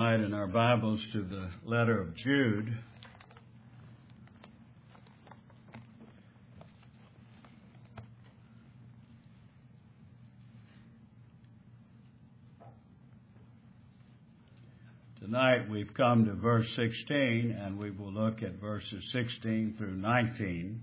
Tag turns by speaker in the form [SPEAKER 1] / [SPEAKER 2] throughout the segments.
[SPEAKER 1] tonight in our Bibles to the letter of Jude. Tonight we've come to verse 16, and we will look at verses 16 through 19.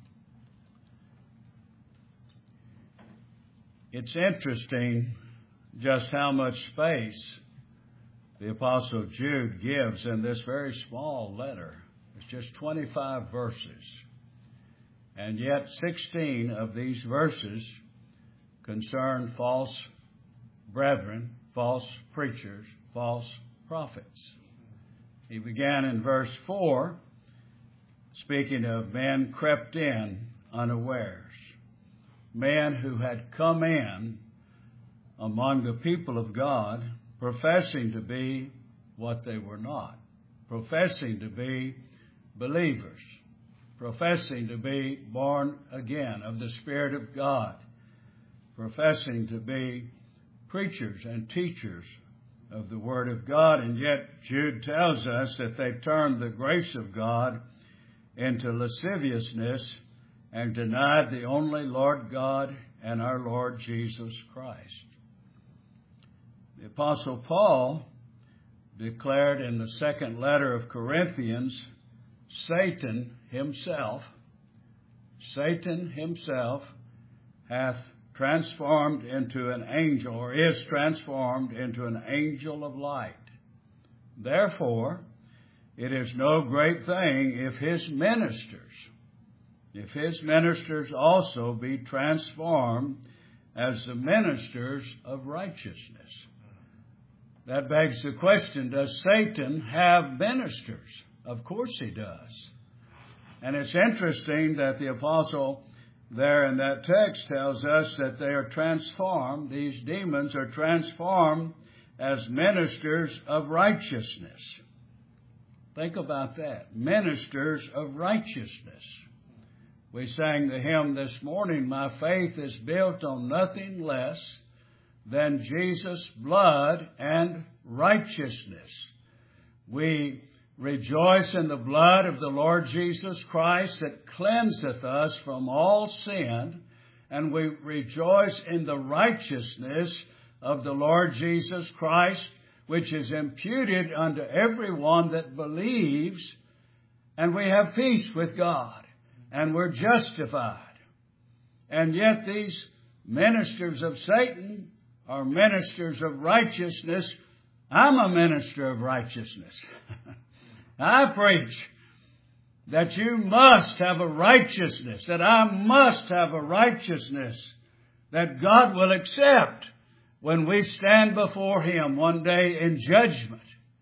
[SPEAKER 1] It's interesting just how much space the Apostle Jude gives in this very small letter. It's just 25 verses. And yet 16 of these verses concern false brethren, false preachers, false prophets. He began in verse 4, speaking of men crept in unawares. Men who had come in among the people of God, professing to be what they were not, professing to be believers, professing to be born again of the Spirit of God, professing to be preachers and teachers of the Word of God. And yet Jude tells us that they turned the grace of God into lasciviousness and denied the only Lord God and our Lord Jesus Christ. The Apostle Paul declared in the second letter of Corinthians, Satan himself hath transformed into an angel, or is transformed into an angel of light. Therefore, it is no great thing if his ministers also be transformed as the ministers of righteousness. That begs the question, does Satan have ministers? Of course he does. And it's interesting that the apostle there in that text tells us that they are transformed, these demons are transformed as ministers of righteousness. Think about that. Ministers of righteousness. We sang the hymn this morning, my faith is built on nothing less than Jesus' blood and righteousness. We rejoice in the blood of the Lord Jesus Christ that cleanseth us from all sin, and we rejoice in the righteousness of the Lord Jesus Christ, which is imputed unto everyone that believes, and we have peace with God, and we're justified. And yet these ministers of Satan are ministers of righteousness. I'm a minister of righteousness. I preach that you must have a righteousness, that I must have a righteousness that God will accept when we stand before Him one day in judgment.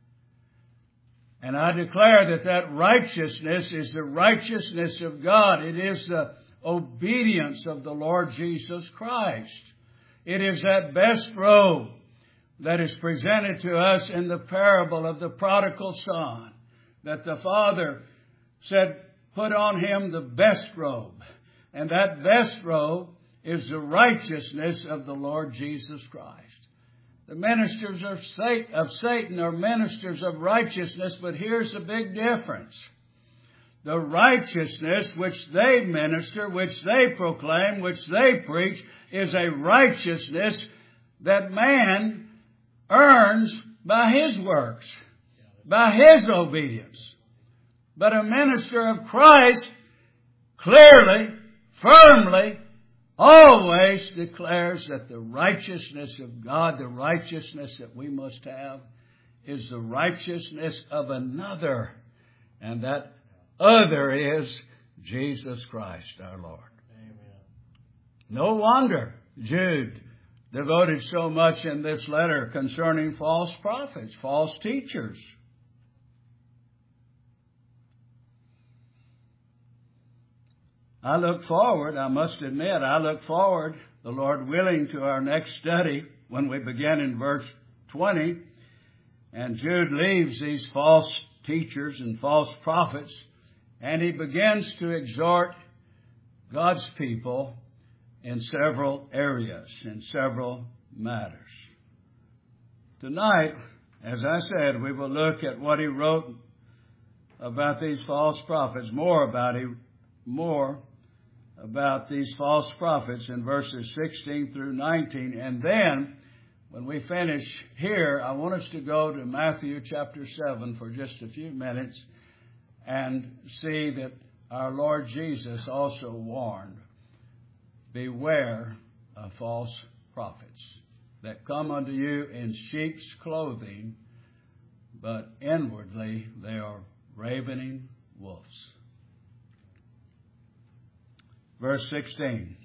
[SPEAKER 1] And I declare that righteousness is the righteousness of God. It is the obedience of the Lord Jesus Christ. It is that best robe that is presented to us in the parable of the prodigal son, that the Father said, put on him the best robe. And that best robe is the righteousness of the Lord Jesus Christ. The ministers of Satan are ministers of righteousness, but here's the big difference. The righteousness which they minister, which they proclaim, which they preach, is a righteousness that man earns by his works, by his obedience. But a minister of Christ clearly, firmly, always declares that the righteousness of God, the righteousness that we must have, is the righteousness of another. And that other is Jesus Christ our Lord. Amen. No wonder Jude devoted so much in this letter concerning false prophets, false teachers. I must admit, the Lord willing, to our next study when we begin in verse 20. And Jude leaves these false teachers and false prophets, and he begins to exhort God's people in several areas, in several matters. Tonight, as I said, we will look at what he wrote about these false prophets, more about these false prophets in verses 16 through 19. And then, when we finish here, I want us to go to Matthew chapter 7 for just a few minutes and see that our Lord Jesus also warned, beware of false prophets that come unto you in sheep's clothing, but inwardly they are ravening wolves. Verse 16.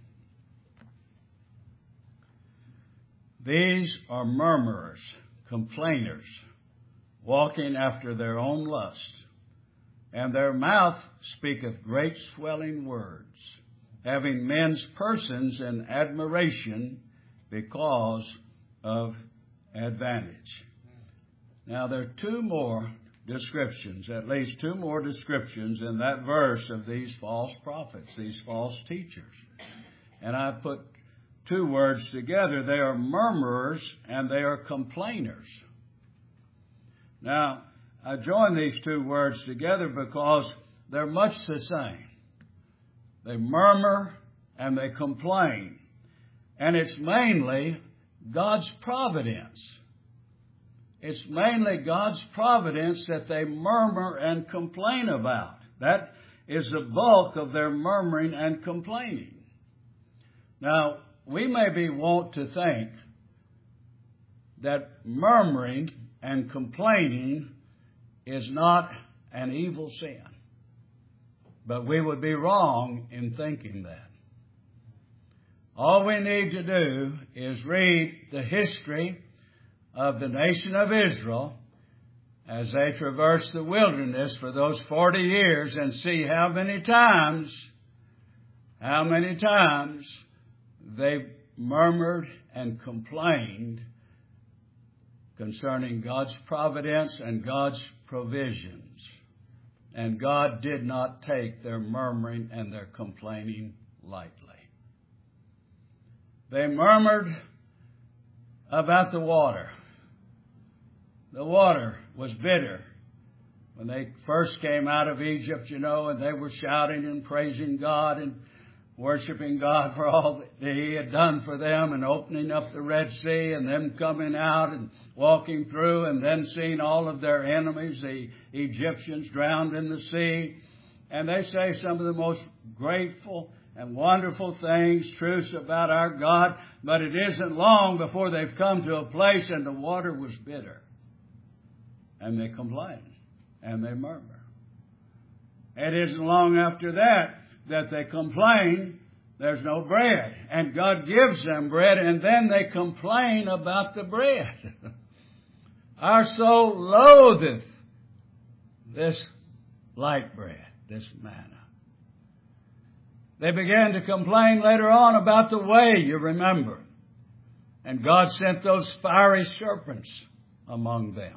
[SPEAKER 1] These are murmurers, complainers, walking after their own lust, and their mouth speaketh great swelling words, having men's persons in admiration because of advantage. Now there are two more descriptions, at least two more descriptions in that verse of these false prophets, these false teachers. And I put two words together. They are murmurers and they are complainers. Now, I join these two words together because they're much the same. They murmur and they complain. And it's mainly God's providence. It's mainly God's providence that they murmur and complain about. That is the bulk of their murmuring and complaining. Now, we may be wont to think that murmuring and complaining is not an evil sin. But we would be wrong in thinking that. All we need to do is read the history of the nation of Israel as they traversed the wilderness for those 40 years and see how many times they murmured and complained concerning God's providence and God's provisions. And God did not take their murmuring and their complaining lightly. They murmured about the water. The water was bitter. When they first came out of Egypt, and they were shouting and praising God and worshiping God for all that He had done for them and opening up the Red Sea and them coming out and walking through and then seeing all of their enemies, the Egyptians, drowned in the sea. And they say some of the most grateful and wonderful things, truths about our God, but it isn't long before they've come to a place and the water was bitter. And they complain and they murmur. It isn't long after that they complain there's no bread. And God gives them bread, and then they complain about the bread. Our soul loatheth this light bread, this manna. They began to complain later on about the way, you remember. And God sent those fiery serpents among them.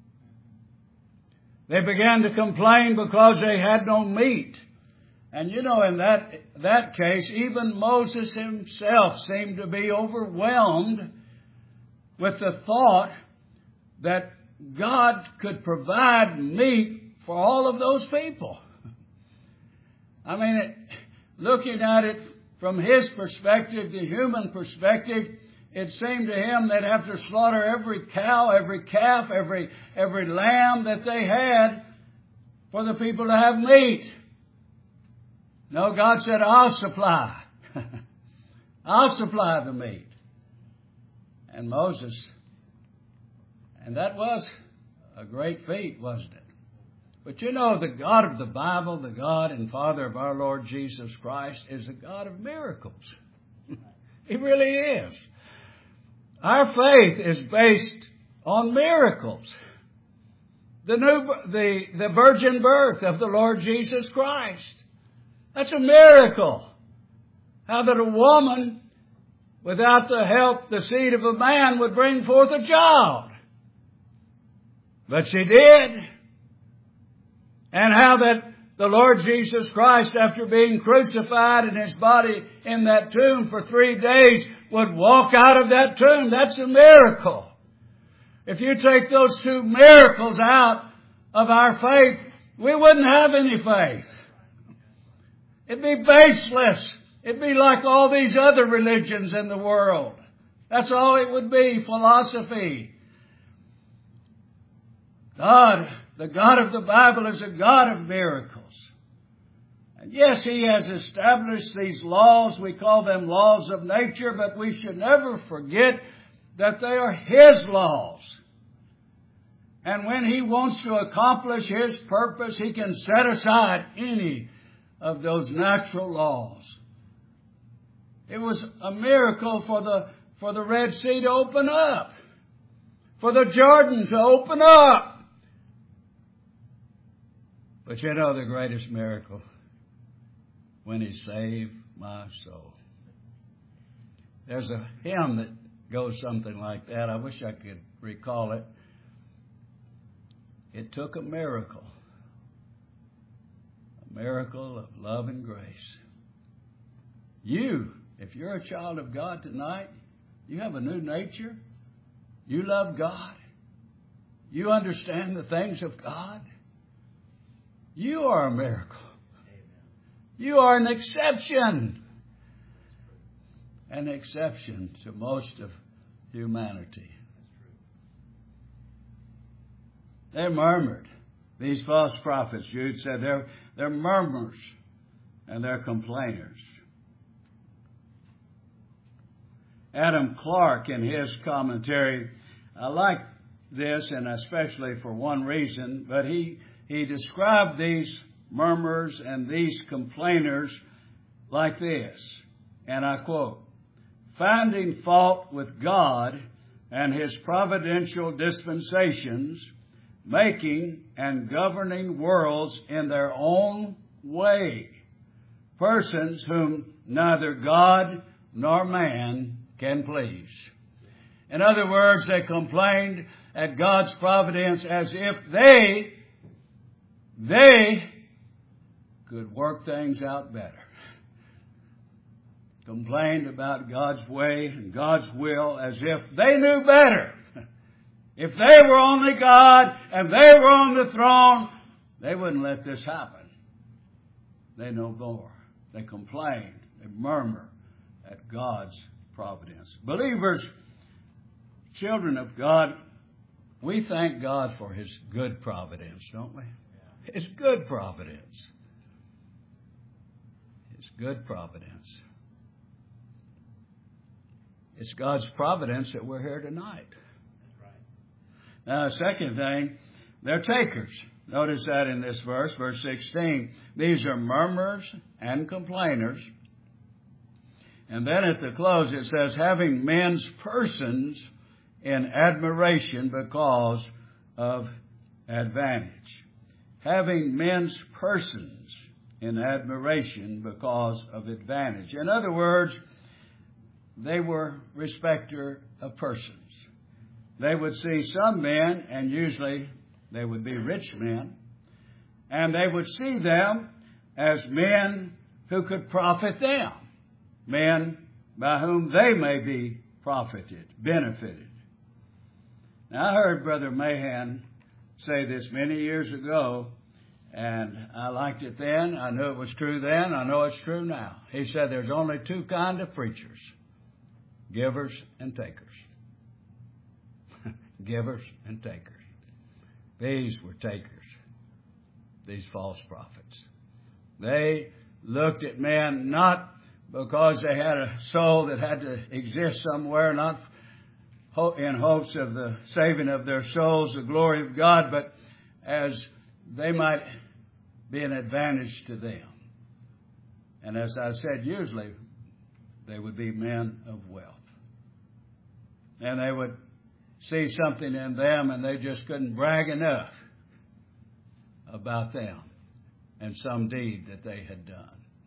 [SPEAKER 1] They began to complain because they had no meat. And in that case, even Moses himself seemed to be overwhelmed with the thought that God could provide meat for all of those people. I mean, looking at it from his perspective, the human perspective, it seemed to him they'd have to slaughter every cow, every calf, every lamb that they had for the people to have meat. No, God said, I'll supply. I'll supply the meat. And Moses, and that was a great feat, wasn't it? But the God of the Bible, the God and Father of our Lord Jesus Christ, is a God of miracles. He really is. Our faith is based on miracles. The virgin birth of the Lord Jesus Christ. That's a miracle. How that a woman, without the help, the seed of a man, would bring forth a child. But she did. And how that the Lord Jesus Christ, after being crucified and His body in that tomb for 3 days, would walk out of that tomb. That's a miracle. If you take those two miracles out of our faith, we wouldn't have any faith. It'd be baseless. It'd be like all these other religions in the world. That's all it would be, philosophy. God, the God of the Bible, is a God of miracles. And yes, He has established these laws. We call them laws of nature, but we should never forget that they are His laws. And when He wants to accomplish His purpose, He can set aside any of those natural laws. It was a miracle for the Red Sea to open up, for the Jordan to open up. But you know the greatest miracle? When He saved my soul. There's a hymn that goes something like that. I wish I could recall it. It took a miracle of love and grace. You, if you're a child of God tonight, you have a new nature. You love God. You understand the things of God. You are a miracle. You are an exception. An exception to most of humanity. They murmured. These false prophets, Jude said, they're murmurers and they're complainers. Adam Clarke, in his commentary, I like this, and especially for one reason, but he described these murmurers and these complainers like this, and I quote, "Finding fault with God and His providential dispensations, making and governing worlds in their own way, persons whom neither God nor man can please." In other words, they complained at God's providence as if they could work things out better. Complained about God's way and God's will as if they knew better. If they were only God and they were on the throne, they wouldn't let this happen. They know more. They complain. They murmur at God's providence. Believers, children of God, we thank God for His good providence, don't we? His good providence. His good providence. It's God's providence that we're here tonight. Now, the second thing, they're takers. Notice that in this verse, verse 16. These are murmurers and complainers. And then at the close it says, having men's persons in admiration because of advantage. Having men's persons in admiration because of advantage. In other words, they were respecter of persons. They would see some men, and usually they would be rich men, and they would see them as men who could profit them, men by whom they may be profited, benefited. Now, I heard Brother Mahan say this many years ago, and I liked it then. I knew it was true then. I know it's true now. He said there's only two kinds of preachers, givers and takers. Givers and takers. These were takers, these false prophets. They looked at men not because they had a soul that had to exist somewhere, not in hopes of the saving of their souls, the glory of God, but as they might be an advantage to them. And as I said, usually they would be men of wealth. And they would see something in them and they just couldn't brag enough about them and some deed that they had done.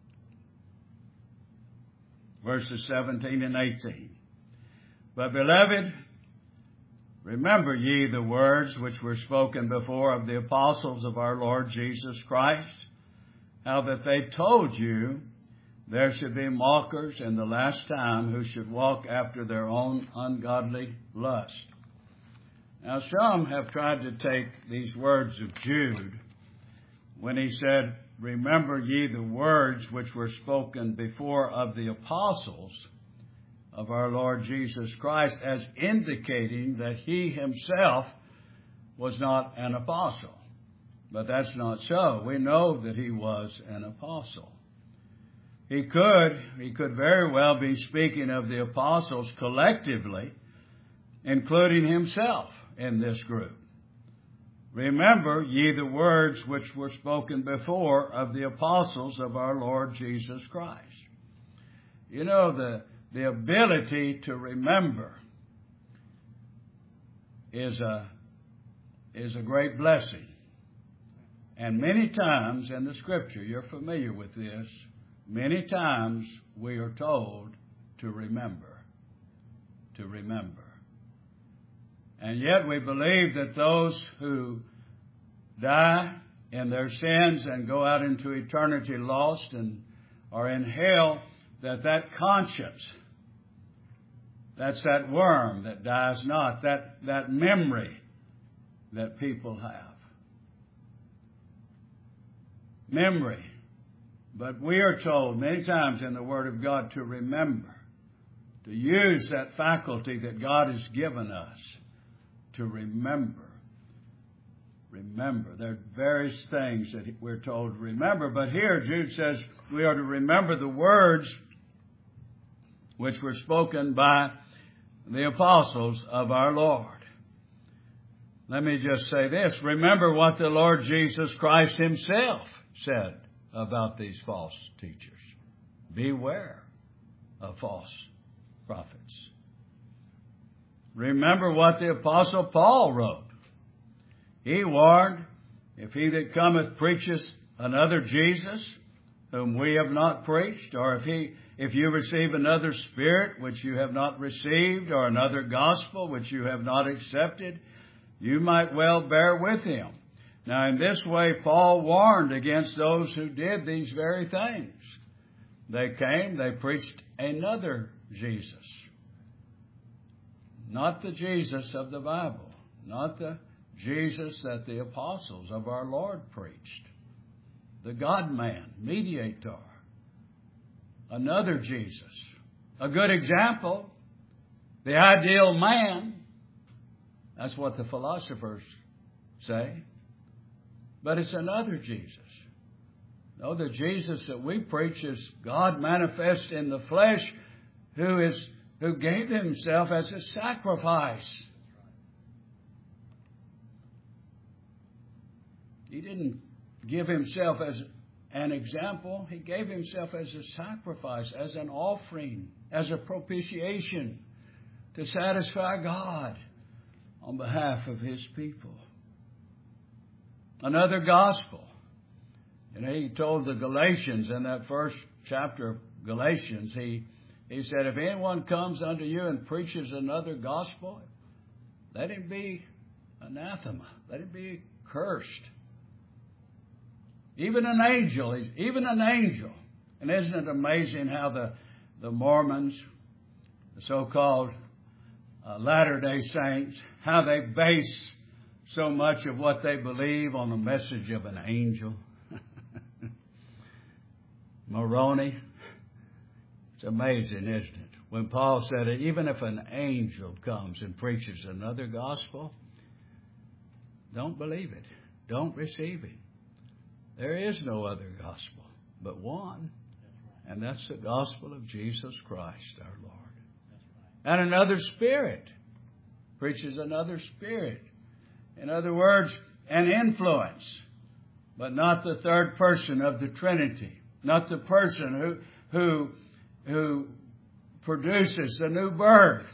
[SPEAKER 1] Verses 17 and 18. But beloved, remember ye the words which were spoken before of the apostles of our Lord Jesus Christ, how that they told you there should be mockers in the last time who should walk after their own ungodly lust. Now, some have tried to take these words of Jude when he said, "Remember ye the words which were spoken before of the apostles of our Lord Jesus Christ," as indicating that he himself was not an apostle. But that's not so. We know that he was an apostle. He could very well be speaking of the apostles collectively, including himself in this group. "Remember ye the words which were spoken before of the apostles of our Lord Jesus Christ." You know, the ability to remember is a great blessing. And many times in the Scripture, you're familiar with this, many times we are told to remember. To remember. And yet we believe that those who die in their sins and go out into eternity lost and are in hell, that conscience, that's that worm that dies not, that memory that people have. Memory. But we are told many times in the Word of God to remember, to use that faculty that God has given us to remember. Remember. There are various things that we're told to remember, but here Jude says we are to remember the words which were spoken by the apostles of our Lord. Let me just say this. Remember what the Lord Jesus Christ himself said about these false teachers. Beware of false prophets. Remember what the Apostle Paul wrote. He warned, "If he that cometh preacheth another Jesus, whom we have not preached, or if you receive another spirit which you have not received, or another gospel which you have not accepted, you might well bear with him." Now, in this way, Paul warned against those who did these very things. They came, they preached another Jesus. Not the Jesus of the Bible. Not the Jesus that the apostles of our Lord preached. The God-man, mediator. Another Jesus. A good example. The ideal man. That's what the philosophers say. But it's another Jesus. No, the Jesus that we preach is God manifest in the flesh, who gave himself as a sacrifice. He didn't give himself as an example. He gave himself as a sacrifice, as an offering, as a propitiation to satisfy God on behalf of his people. Another gospel. He told the Galatians in that first chapter of Galatians, he said, "If anyone comes unto you and preaches another gospel, let him be anathema. Let him be cursed." Even an angel. And isn't it amazing how the Mormons, the so-called Latter-day Saints, how they base so much of what they believe on the message of an angel? Moroni. It's amazing, isn't it? When Paul said it, even if an angel comes and preaches another gospel, don't believe it. Don't receive it. There is no other gospel but one, and that's the gospel of Jesus Christ our Lord. And another spirit preaches another spirit. In other words, an influence, but not the third person of the Trinity, not the person who produces the new birth.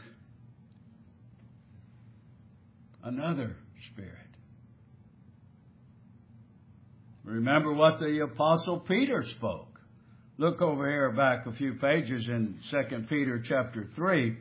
[SPEAKER 1] Another spirit. Remember what the Apostle Peter spoke. Look over here back a few pages in 2 Peter chapter 3.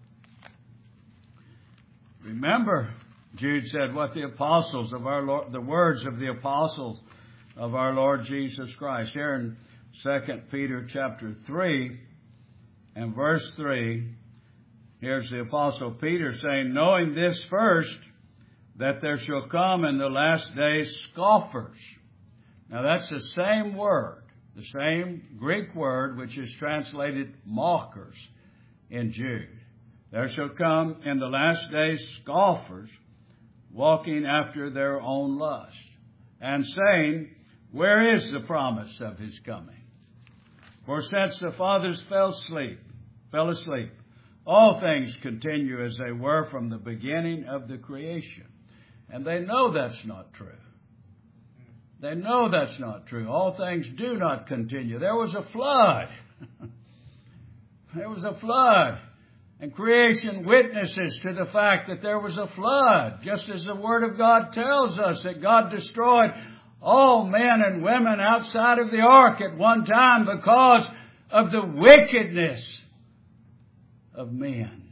[SPEAKER 1] Remember, Jude said, what the apostles of our Lord, the words of the apostles of our Lord Jesus Christ. Here in 2 Peter chapter 3 and verse 3, here's the Apostle Peter saying, "Knowing this first, that there shall come in the last days scoffers. Now that's the same word, the same Greek word which is translated mockers in Jude. There shall come in the last days scoffers, walking after their own lust, and saying, where is the promise of his coming? For since the fathers fell asleep, all things continue as they were from the beginning of the creation. And they know that's not true. They know that's not true. All things do not continue. There was a flood. There was a flood. And creation witnesses to the fact that there was a flood, just as the Word of God tells us that God destroyed all men and women outside of the ark at one time because of the wickedness of men.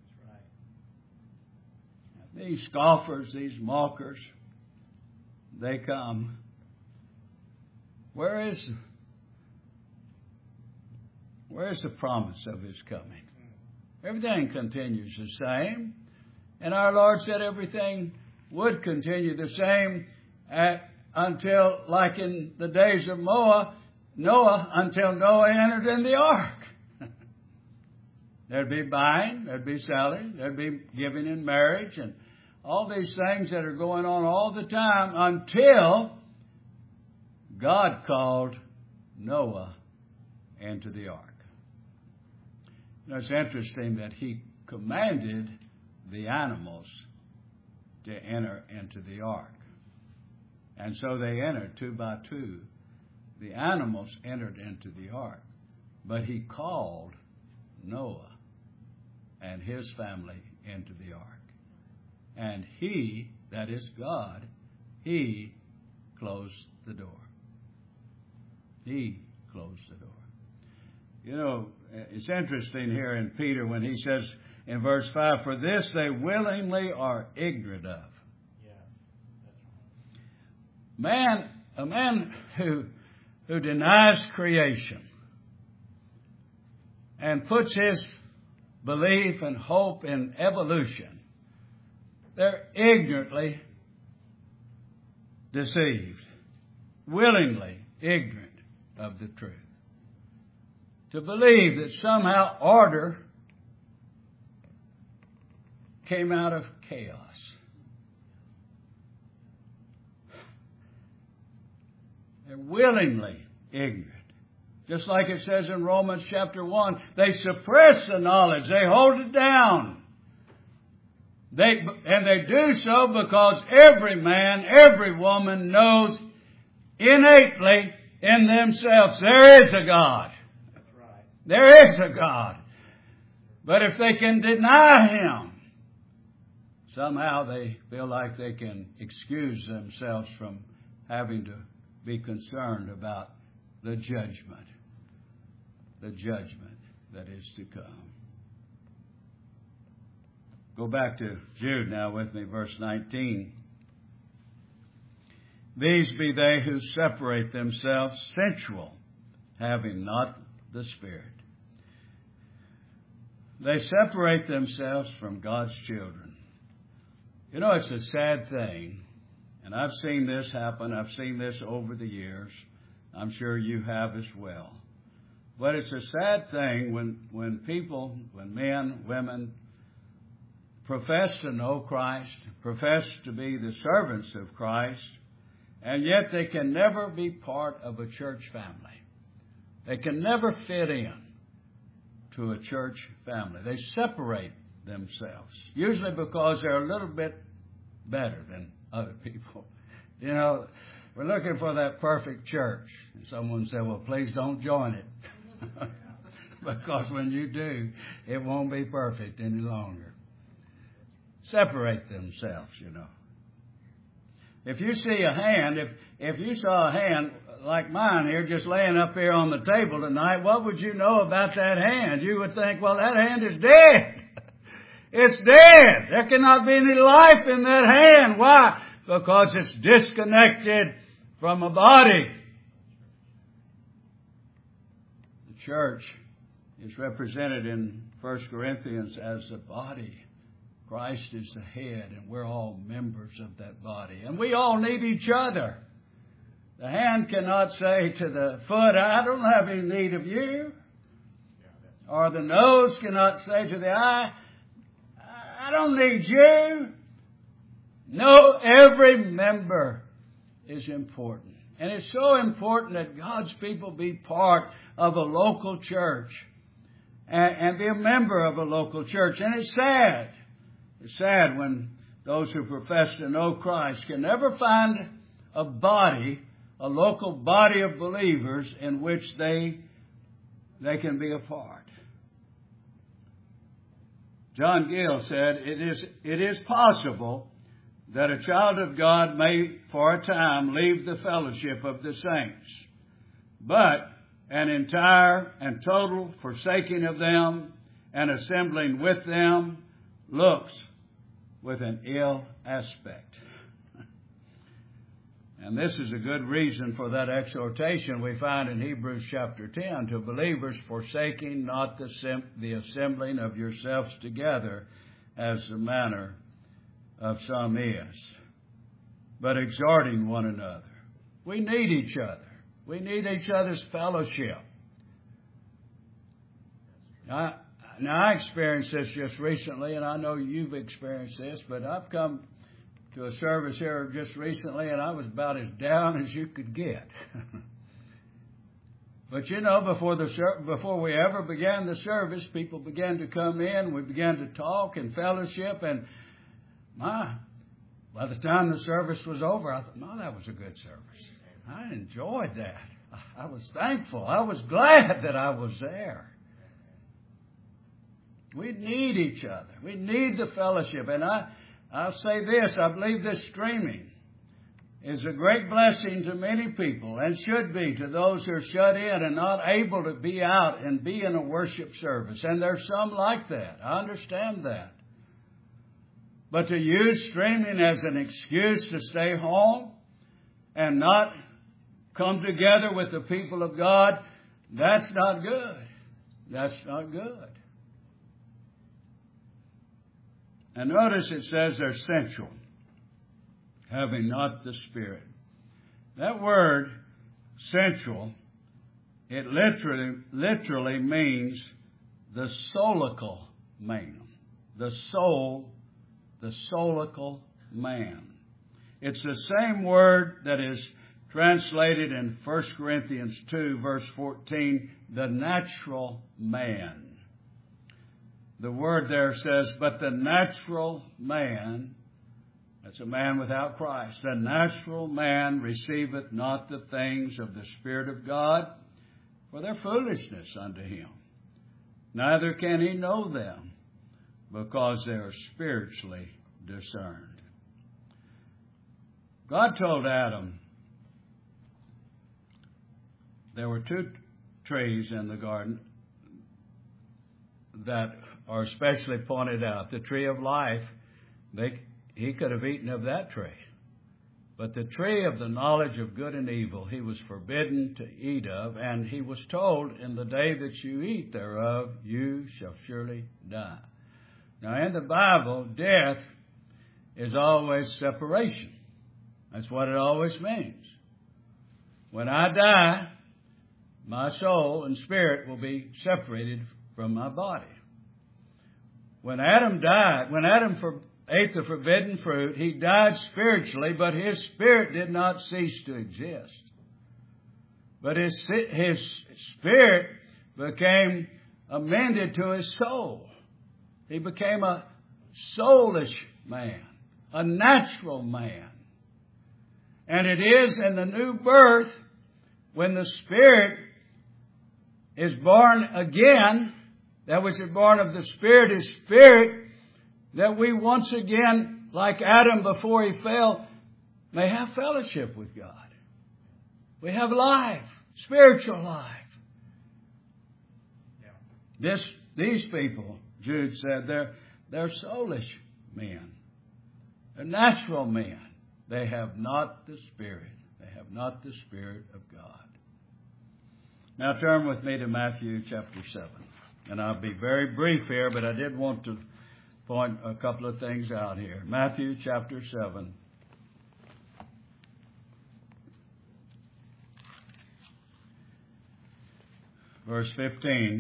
[SPEAKER 1] These scoffers, these mockers, they come. Where is the promise of his coming? Everything continues the same. And our Lord said everything would continue the same until, like in the days of Noah, until Noah entered in the ark. There'd be buying, there'd be selling, there'd be giving in marriage, and all these things that are going on all the time until God called Noah into the ark. Now, it's interesting that he commanded the animals to enter into the ark. And so they entered 2 by 2. The animals entered into the ark. But he called Noah and his family into the ark. And he, that is God, he closed the door. He closed the door. You know, it's interesting here in Peter when he says in verse 5, for this they willingly are ignorant of. A man who denies creation and puts his belief and hope in evolution, they're ignorantly deceived, willingly ignorant of the truth. To believe that somehow order came out of chaos. They're willingly ignorant. Just like it says in Romans chapter 1, they suppress the knowledge. They hold it down. They do so because every man, every woman knows innately in themselves there is a God. There is a God. But if they can deny Him, somehow they feel like they can excuse themselves from having to be concerned about the judgment that is to come. Go back to Jude now with me, verse 19. These be they who separate themselves sensual, having not the Spirit. They separate themselves from God's children. You know, it's a sad thing, and I've seen this happen. I've seen this over the years. I'm sure you have as well. But it's a sad thing when people, when men, women, profess to know Christ, profess to be the servants of Christ, and yet they can never be part of a church family. They can never fit in to a church family. They separate themselves, usually because they're a little bit better than other people. You know, we're looking for that perfect church. And someone said, well, please don't join it. Because when you do, it won't be perfect any longer. Separate themselves, you know. If you see a hand, if you saw a hand like mine here just laying up here on the table tonight, what would you know about that hand? You would think, well, that hand is dead. It's dead. There cannot be any life in that hand. Why? Because it's disconnected from a body. The church is represented in 1 Corinthians as the body Christ is the head, and we're all members of that body. And we all need each other. The hand cannot say to the foot, I don't have any need of you. Or the nose cannot say to the eye, I don't need you. No, every member is important. And it's so important that God's people be part of a local church and be a member of a local church. And it's sad. It's sad when those who profess to know Christ can never find a body, a local body of believers in which they can be a part. John Gill said, it is possible that a child of God may for a time leave the fellowship of the saints, but an entire and total forsaking of them and assembling with them looks with an ill aspect. And this is a good reason for that exhortation we find in Hebrews chapter 10 to believers, forsaking not the assembling of yourselves together as the manner of some is, but exhorting one another. We need each other. We need each other's fellowship. Now, I experienced this just recently, and I know you've experienced this, but I've come to a service here just recently, and I was about as down as you could get. But you know, before we ever began the service, people began to come in. We began to talk and fellowship, and by the time the service was over, I thought, that was a good service. I enjoyed that. I was thankful. I was glad that I was there. We need each other. We need the fellowship. And I'll say this, I believe this streaming is a great blessing to many people, and should be to those who are shut in and not able to be out and be in a worship service. And there's some like that. I understand that. But to use streaming as an excuse to stay home and not come together with the people of God, that's not good. That's not good. And notice it says they're sensual, having not the Spirit. That word, sensual, it literally means the soulical man. The soulical man. It's the same word that is translated in 1 Corinthians 2, verse 14, the natural man. The word there says, but the natural man, that's a man without Christ, the natural man receiveth not the things of the Spirit of God, for their foolishness unto him. Neither can he know them, because they are spiritually discerned. God told Adam there were two trees in the garden that are especially pointed out. The tree of life, he could have eaten of that tree. But the tree of the knowledge of good and evil he was forbidden to eat of, and he was told, in the day that you eat thereof, you shall surely die. Now in the Bible, death is always separation. That's what it always means. When I die, my soul and spirit will be separated from my body. When Adam ate the forbidden fruit, he died spiritually, but his spirit did not cease to exist. But his spirit became amended to his soul. He became a soulish man, a natural man. And it is in the new birth, when the Spirit is born again, that which is born of the Spirit is spirit, that we once again, like Adam before he fell, may have fellowship with God. We have life, spiritual life. Yeah. These people, Jude said, they're soulish men. They're natural men. They have not the Spirit. They have not the Spirit of God. Now turn with me to Matthew chapter 7. And I'll be very brief here, but I did want to point a couple of things out here. Matthew chapter 7. Verse 15.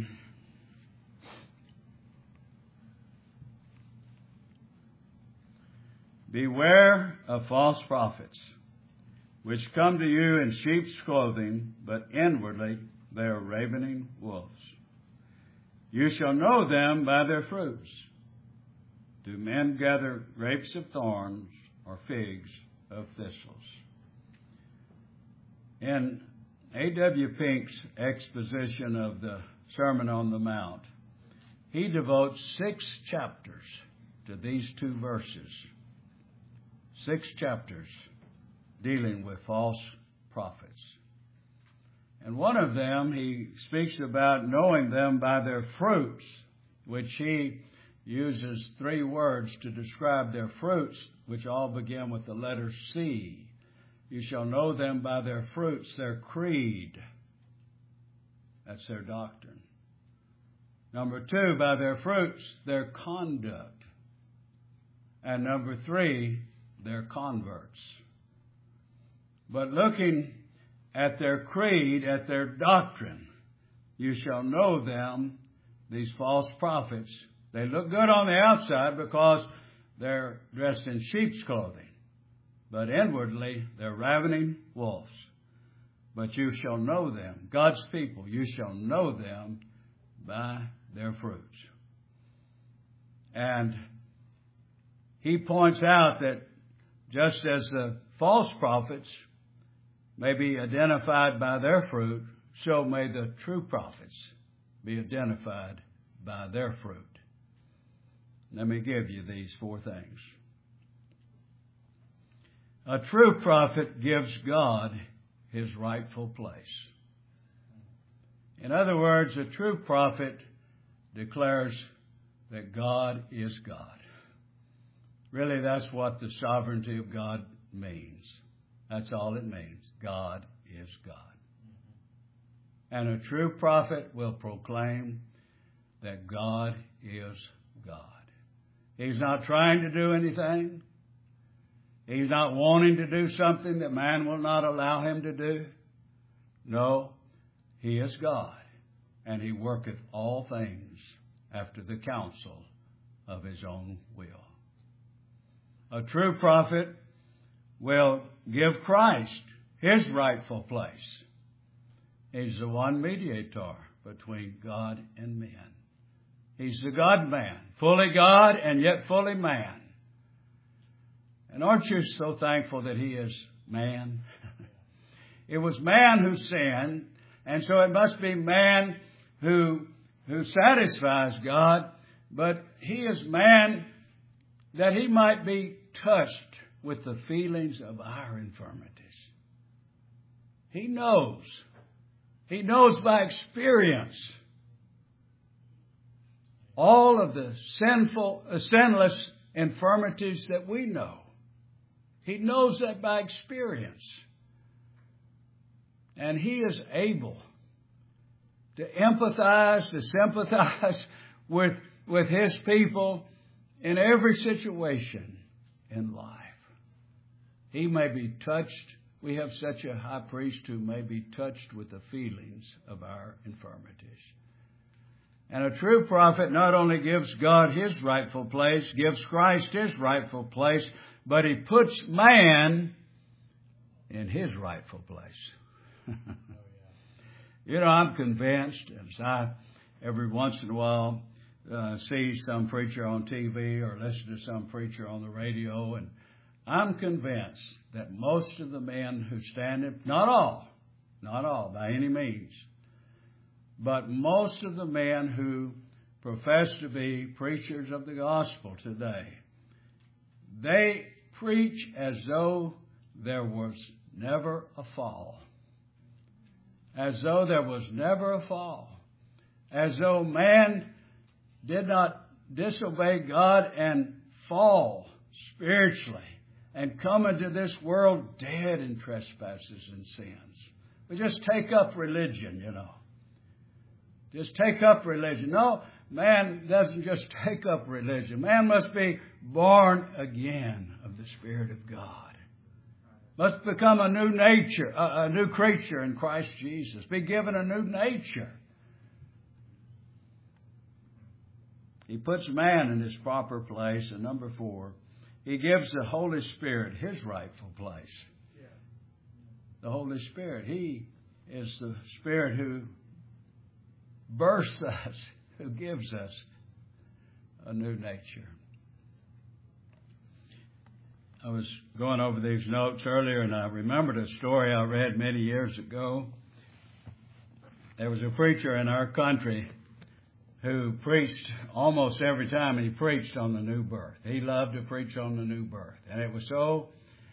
[SPEAKER 1] Beware of false prophets, which come to you in sheep's clothing, but inwardly they are ravening wolves. You shall know them by their fruits. Do men gather grapes of thorns or figs of thistles? In A.W. Pink's exposition of the Sermon on the Mount, he devotes 6 chapters to these 2 verses. 6 chapters dealing with false prophets. And one of them, he speaks about knowing them by their fruits, which he uses 3 words to describe their fruits, which all begin with the letter C. You shall know them by their fruits, their creed. That's their doctrine. Number 2, by their fruits, their conduct. And number 3, their converts. But looking at their creed, at their doctrine, you shall know them, these false prophets. They look good on the outside because they're dressed in sheep's clothing. But inwardly, they're ravening wolves. But you shall know them, God's people, you shall know them by their fruits. And he points out that just as the false prophets may be identified by their fruit, so may the true prophets be identified by their fruit. Let me give you these 4 things. A true prophet gives God his rightful place. In other words, a true prophet declares that God is God. Really, that's what the sovereignty of God means. That's all it means. God is God. And a true prophet will proclaim that God is God. He's not trying to do anything. He's not wanting to do something that man will not allow him to do. No, he is God, and he worketh all things after the counsel of his own will. A true prophet will give Christ his rightful place. He's the one mediator between God and men. He's the God-man, fully God and yet fully man. And aren't you so thankful that he is man? It was man who sinned, and so it must be man who satisfies God, but he is man that he might be touched with the feelings of our infirmities. He knows. He knows by experience all of the sinless infirmities that we know. He knows that by experience. And he is able to empathize, to sympathize with his people in every situation in life. He may be touched. We have such a high priest who may be touched with the feelings of our infirmities. And a true prophet not only gives God his rightful place, gives Christ his rightful place, but he puts man in his rightful place. You know, I'm convinced, as I every once in a while see some preacher on TV or listen to some preacher on the radio, and I'm convinced that most of the men who stand in, not all by any means, but most of the men who profess to be preachers of the gospel today, they preach as though there was never a fall. As though there was never a fall. As though man did not disobey God and fall spiritually and come into this world dead in trespasses and sins. We just take up religion, you know. Just take up religion. No, man doesn't just take up religion. Man must be born again of the Spirit of God. Must become a new nature, a new creature in Christ Jesus. Be given a new nature. He puts man in his proper place. And number 4, He gives the Holy Spirit His rightful place. The Holy Spirit, He is the Spirit who births us, who gives us a new nature. I was going over these notes earlier, and I remembered a story I read many years ago. There was a preacher in our country who preached almost every time he preached on the new birth. He loved to preach on the new birth. And it was so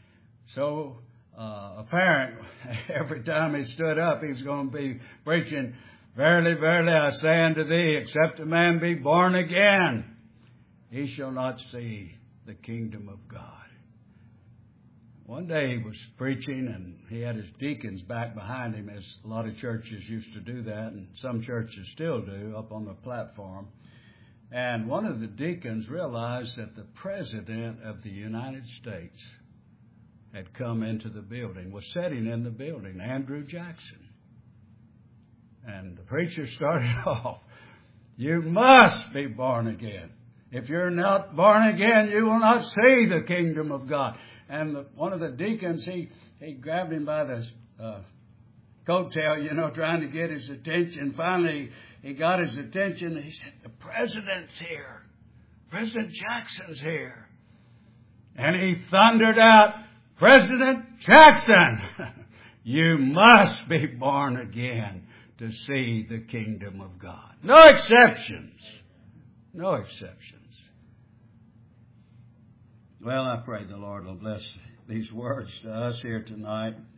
[SPEAKER 1] apparent every time he stood up, he was going to be preaching, "Verily, verily, I say unto thee, except a man be born again, he shall not see the kingdom of God." One day he was preaching, and he had his deacons back behind him, as a lot of churches used to do that, and some churches still do, up on the platform. And one of the deacons realized that the President of the United States had come into the building, was sitting in the building, Andrew Jackson. And the preacher started off, "You must be born again. If you're not born again, you will not see the kingdom of God." And one of the deacons, he grabbed him by the coattail, trying to get his attention. Finally, he got his attention. He said, "The President's here. President Jackson's here." And he thundered out, "President Jackson, you must be born again to see the kingdom of God." No exceptions. No exceptions. Well, I pray the Lord will bless these words to us here tonight.